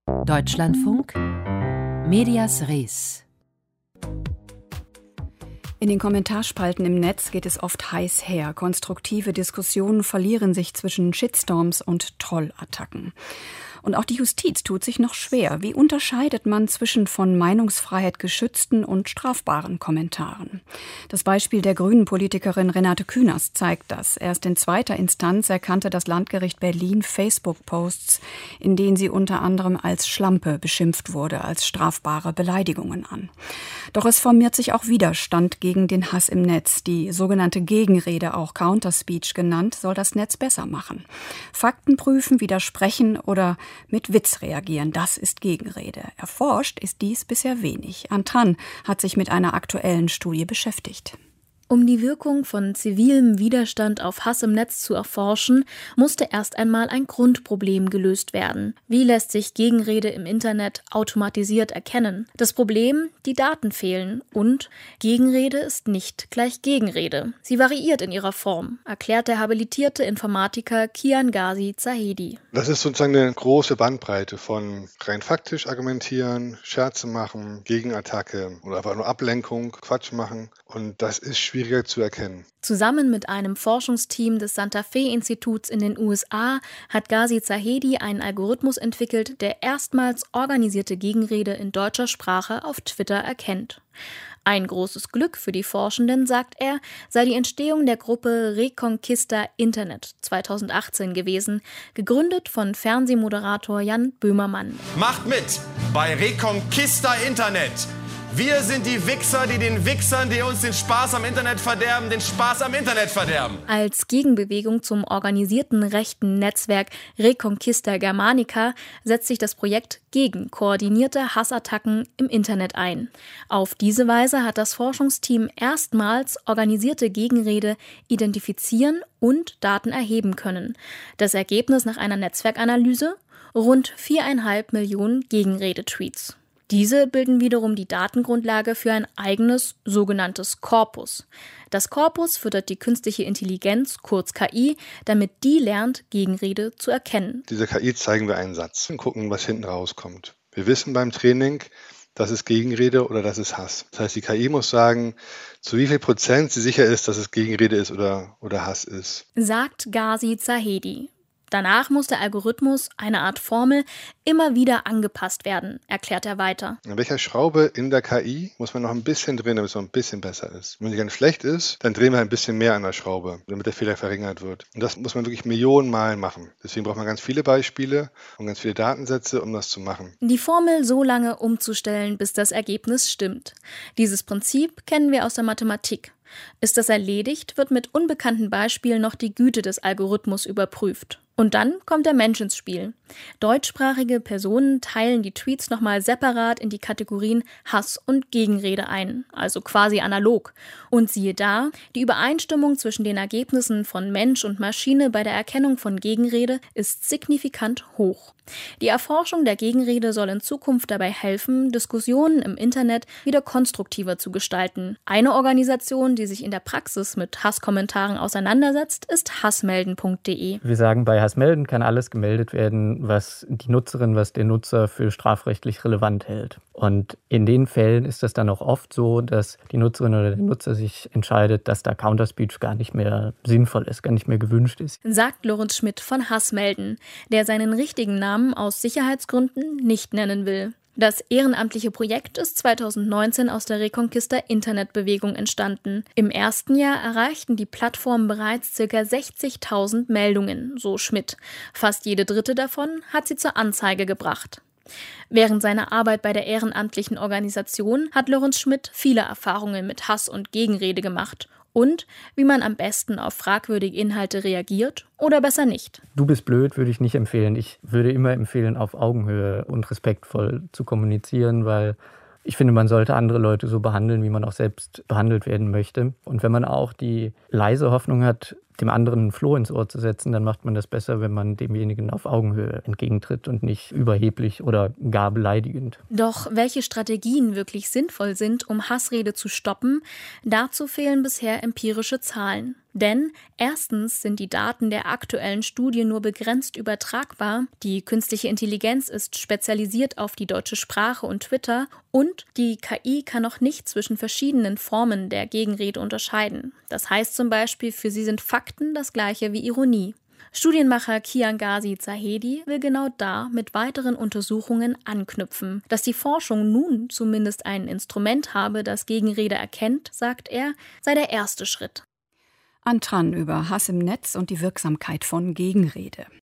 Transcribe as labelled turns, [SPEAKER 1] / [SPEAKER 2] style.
[SPEAKER 1] Deutschlandfunk Medias Res.
[SPEAKER 2] In den Kommentarspalten im Netz geht es oft heiß her. Konstruktive Diskussionen verlieren sich zwischen Shitstorms und Trollattacken. Und auch die Justiz tut sich noch schwer. Wie unterscheidet man zwischen von Meinungsfreiheit geschützten und strafbaren Kommentaren? Das Beispiel der Grünen-Politikerin Renate Künast zeigt das. Erst in zweiter Instanz erkannte das Landgericht Berlin Facebook-Posts, in denen sie unter anderem als Schlampe beschimpft wurde, als strafbare Beleidigungen an. Doch es formiert sich auch Widerstand gegen den Hass im Netz. Die sogenannte Gegenrede, auch Counterspeech genannt, soll das Netz besser machen. Fakten prüfen, widersprechen oder mit Witz reagieren, das ist Gegenrede. Erforscht ist dies bisher wenig. Antran hat sich mit einer aktuellen Studie beschäftigt.
[SPEAKER 3] Um die Wirkung von zivilem Widerstand auf Hass im Netz zu erforschen, musste erst einmal ein Grundproblem gelöst werden. Wie lässt sich Gegenrede im Internet automatisiert erkennen? Das Problem: die Daten fehlen und Gegenrede ist nicht gleich Gegenrede. Sie variiert in ihrer Form, erklärt der habilitierte Informatiker Kian Ghazi Zahedi.
[SPEAKER 4] Das ist sozusagen eine große Bandbreite von rein faktisch argumentieren, Scherze machen, Gegenattacke oder einfach nur Ablenkung, Quatsch machen. Und das ist schwieriger zu erkennen.
[SPEAKER 3] Zusammen mit einem Forschungsteam des Santa Fe-Instituts in den USA hat Ghazi Zahedi einen Algorithmus entwickelt, der erstmals organisierte Gegenrede in deutscher Sprache auf Twitter erkennt. Ein großes Glück für die Forschenden, sagt er, sei die Entstehung der Gruppe Reconquista Internet 2018 gewesen, gegründet von Fernsehmoderator Jan Böhmermann.
[SPEAKER 5] Macht mit bei Reconquista Internet! Wir sind die Wichser, die den Wichsern, die uns den Spaß am Internet verderben, den Spaß am Internet verderben.
[SPEAKER 3] Als Gegenbewegung zum organisierten rechten Netzwerk Reconquista Germanica setzt sich das Projekt gegen koordinierte Hassattacken im Internet ein. Auf diese Weise hat das Forschungsteam erstmals organisierte Gegenrede identifizieren und Daten erheben können. Das Ergebnis nach einer Netzwerkanalyse: rund 4,5 Millionen Gegenrede-Tweets. Diese bilden wiederum die Datengrundlage für ein eigenes sogenanntes Korpus. Das Korpus füttert die künstliche Intelligenz, kurz KI, damit die lernt, Gegenrede zu erkennen.
[SPEAKER 4] Dieser KI zeigen wir einen Satz und gucken, was hinten rauskommt. Wir wissen beim Training, das ist Gegenrede oder das ist Hass. Das heißt, die KI muss sagen, zu wie viel Prozent sie sicher ist, dass es Gegenrede ist oder Hass ist.
[SPEAKER 3] Sagt Ghazi Zahedi. Danach muss der Algorithmus, eine Art Formel, immer wieder angepasst werden, erklärt er weiter.
[SPEAKER 4] An welcher Schraube in der KI muss man noch ein bisschen drehen, damit es noch ein bisschen besser ist? Wenn sie ganz schlecht ist, dann drehen wir ein bisschen mehr an der Schraube, damit der Fehler verringert wird. Und das muss man wirklich Millionen Mal machen. Deswegen braucht man ganz viele Beispiele und ganz viele Datensätze, um das zu machen.
[SPEAKER 3] Die Formel so lange umzustellen, bis das Ergebnis stimmt. Dieses Prinzip kennen wir aus der Mathematik. Ist das erledigt, wird mit unbekannten Beispielen noch die Güte des Algorithmus überprüft. Und dann kommt der Mensch ins Spiel. Deutschsprachige Personen teilen die Tweets nochmal separat in die Kategorien Hass und Gegenrede ein, also quasi analog. Und siehe da, die Übereinstimmung zwischen den Ergebnissen von Mensch und Maschine bei der Erkennung von Gegenrede ist signifikant hoch. Die Erforschung der Gegenrede soll in Zukunft dabei helfen, Diskussionen im Internet wieder konstruktiver zu gestalten. Eine Organisation, die sich in der Praxis mit Hasskommentaren auseinandersetzt, ist hassmelden.de.
[SPEAKER 6] Wir sagen, bei Hassmelden kann alles gemeldet werden, was die Nutzerin, was der Nutzer für strafrechtlich relevant hält. Und in den Fällen ist das dann auch oft so, dass die Nutzerin oder der Nutzer sich entscheidet, dass da Counterspeech gar nicht mehr sinnvoll ist, gar nicht mehr gewünscht ist.
[SPEAKER 3] Sagt Lorenz Schmidt von Hassmelden, der seinen richtigen Namen aus Sicherheitsgründen nicht nennen will. Das ehrenamtliche Projekt ist 2019 aus der Reconquista-Internet-Bewegung entstanden. Im ersten Jahr erreichten die Plattformen bereits ca. 60.000 Meldungen, so Schmidt. Fast jede dritte davon hat sie zur Anzeige gebracht. Während seiner Arbeit bei der ehrenamtlichen Organisation hat Lorenz Schmidt viele Erfahrungen mit Hass und Gegenrede gemacht und wie man am besten auf fragwürdige Inhalte reagiert oder besser nicht.
[SPEAKER 6] Du bist blöd, würde ich nicht empfehlen. Ich würde immer empfehlen, auf Augenhöhe und respektvoll zu kommunizieren, weil ich finde, man sollte andere Leute so behandeln, wie man auch selbst behandelt werden möchte. Und wenn man auch die leise Hoffnung hat, dem anderen ein Floh ins Ohr zu setzen, dann macht man das besser, wenn man demjenigen auf Augenhöhe entgegentritt und nicht überheblich oder gar beleidigend.
[SPEAKER 3] Doch welche Strategien wirklich sinnvoll sind, um Hassrede zu stoppen, dazu fehlen bisher empirische Zahlen. Denn erstens sind die Daten der aktuellen Studie nur begrenzt übertragbar, die künstliche Intelligenz ist spezialisiert auf die deutsche Sprache und Twitter und die KI kann noch nicht zwischen verschiedenen Formen der Gegenrede unterscheiden. Das heißt zum Beispiel, für sie sind Fakten das gleiche wie Ironie. Studienmacher Kian-Ghazi Zahedi will genau da mit weiteren Untersuchungen anknüpfen. Dass die Forschung nun zumindest ein Instrument habe, das Gegenrede erkennt, sagt er, sei der erste Schritt.
[SPEAKER 2] Antran über Hass im Netz und die Wirksamkeit von Gegenrede.